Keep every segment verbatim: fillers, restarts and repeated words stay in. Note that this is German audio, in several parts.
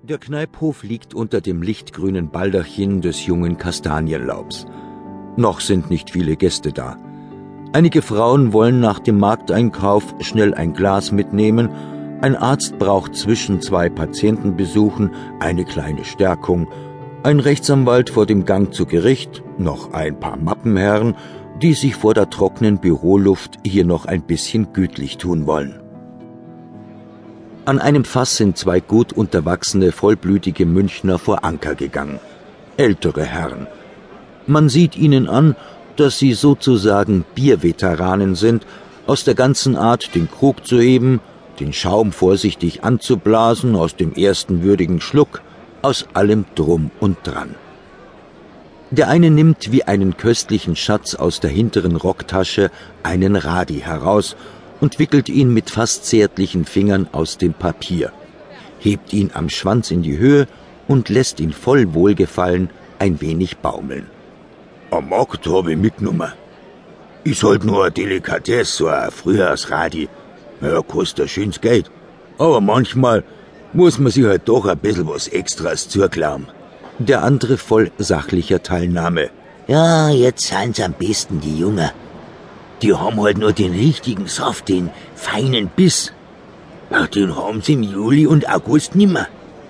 Der Kneiphof liegt unter dem lichtgrünen Baldachin des jungen Kastanienlaubs. Noch sind nicht viele Gäste da. Einige Frauen wollen nach dem Markteinkauf schnell ein Glas mitnehmen, ein Arzt braucht zwischen zwei Patientenbesuchen eine kleine Stärkung, ein Rechtsanwalt vor dem Gang zu Gericht, noch ein paar Mappenherren, die sich vor der trockenen Büroluft hier noch ein bisschen gütlich tun wollen. An einem Fass sind zwei gut unterwachsene, vollblütige Münchner vor Anker gegangen. Ältere Herren. Man sieht ihnen an, dass sie sozusagen Bierveteranen sind, aus der ganzen Art, den Krug zu heben, den Schaum vorsichtig anzublasen aus dem ersten würdigen Schluck, aus allem Drum und Dran. Der eine nimmt wie einen köstlichen Schatz aus der hinteren Rocktasche einen Radi heraus und wickelt ihn mit fast zärtlichen Fingern aus dem Papier, hebt ihn am Schwanz in die Höhe und lässt ihn voll Wohlgefallen ein wenig baumeln. Am Markt hab ich mitgenommen. Ist halt nur eine Delikatesse, so ein Frühjahrsradi. Ja, kostet ein schönes Geld. Aber manchmal muss man sich halt doch ein bisschen was Extras zuklauen. Der andere voll sachlicher Teilnahme. Ja, jetzt sind's am besten die Jungen. Die haben halt nur den richtigen Saft, den feinen Biss. Ach, den haben sie im Juli und August nimmer.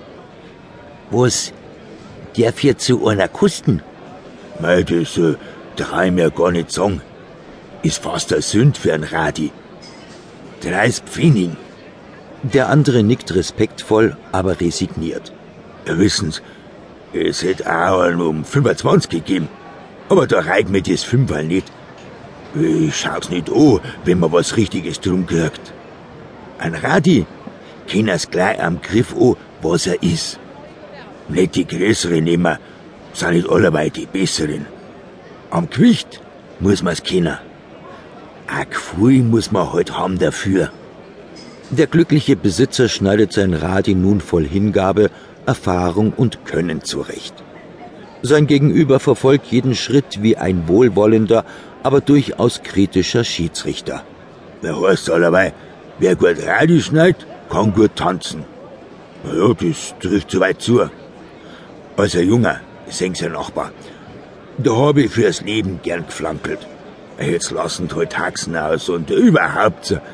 Was, darf jetzt zu einer kosten? Mei, das äh, trau ich mir gar nicht sagen. Ist fast eine Sünd für ein Radi. dreißig Pfennig. Der andere nickt respektvoll, aber resigniert. Ja, wissen's, es hätte auch einen um fünfundzwanzig gegeben. Aber da reicht mir das Fünferl nicht. Ich schau's nicht an, wenn man was Richtiges drum kriegt. Ein Radi kennt's gleich am Griff an, was er ist. Nicht die größeren nehmen, sind nicht alleweil die besseren. Am Gewicht muss man's kennen. Ein Gefühl muss man halt haben dafür. Der glückliche Besitzer schneidet sein Radi nun voll Hingabe, Erfahrung und Können zurecht. Sein Gegenüber verfolgt jeden Schritt wie ein wohlwollender, aber durchaus kritischer Schiedsrichter. Der heißt allerweil, wer gut Radi schneidet, kann gut tanzen. Na ja, das trifft soweit zu. Als ein Junger, seng sein Nachbar, da hab ich fürs Leben gern geflankelt. Jetzt lassen halt Haxen aus und überhaupt so.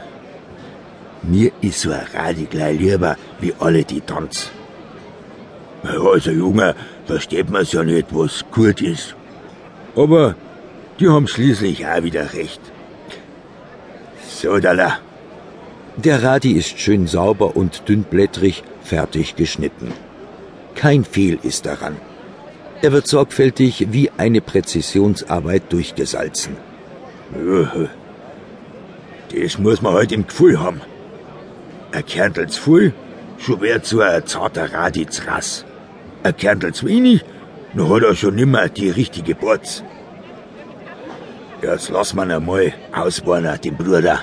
Mir ist so ein Radi gleich lieber wie alle die tanzen. Na ja, als ein Junger versteht man's ja nicht, was gut ist. Aber die haben schließlich auch wieder recht. So, Dalla. Der Radi ist schön sauber und dünnblättrig, fertig geschnitten. Kein Fehl ist daran. Er wird sorgfältig wie eine Präzisionsarbeit durchgesalzen. Ja, das muss man halt im Gefühl haben. Ein Kerntel zu viel, schon wird so ein zarter Radi zu rass. Ein Kerntel zu wenig, dann hat er schon nimmer die richtige Borz. Jetzt lass man einmal auswarnen, den Bruder.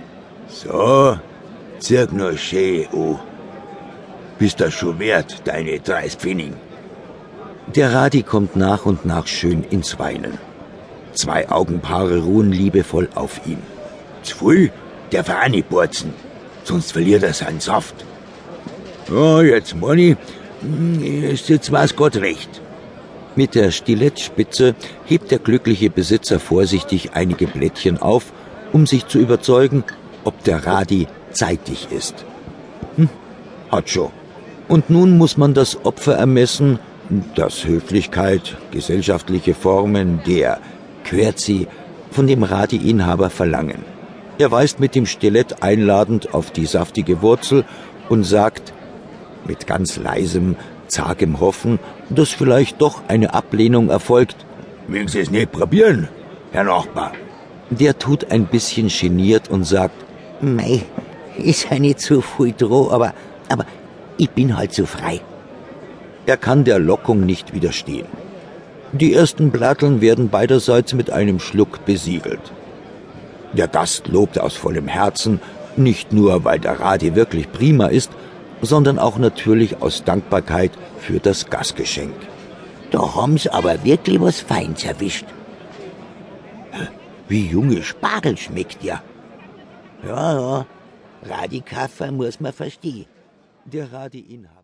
So, zieh nur schön an. Bist du schon wert, deine dreißig Pfennig? Der Radi kommt nach und nach schön ins Weinen. Zwei Augenpaare ruhen liebevoll auf ihm. Zu viel darf er auch nicht borzen, sonst verliert er seinen Saft. Ja, jetzt, Manni, ist jetzt was Gott recht. Mit der Stilettspitze hebt der glückliche Besitzer vorsichtig einige Blättchen auf, um sich zu überzeugen, ob der Radi zeitig ist. Hm, hat schon. Und nun muss man das Opfer ermessen, das Höflichkeit, gesellschaftliche Formen, der Querzi von dem Radi-Inhaber verlangen. Er weist mit dem Stilett einladend auf die saftige Wurzel und sagt mit ganz leisem, zagem Hoffen, dass vielleicht doch eine Ablehnung erfolgt. Mögen Sie es nicht probieren, Herr Nachbar? Der tut ein bisschen geniert und sagt, Mei, ist ja nicht so viel droh, aber, aber ich bin halt so frei. Er kann der Lockung nicht widerstehen. Die ersten Blatteln werden beiderseits mit einem Schluck besiegelt. Der Gast lobt aus vollem Herzen, nicht nur, weil der Radi wirklich prima ist, sondern auch natürlich aus Dankbarkeit für das Gastgeschenk. Da haben's aber wirklich was Feins erwischt. Wie junge Spargel schmeckt ja. Ja, ja, Radikaffer muss man verstehen. Der Radi-Inhaber.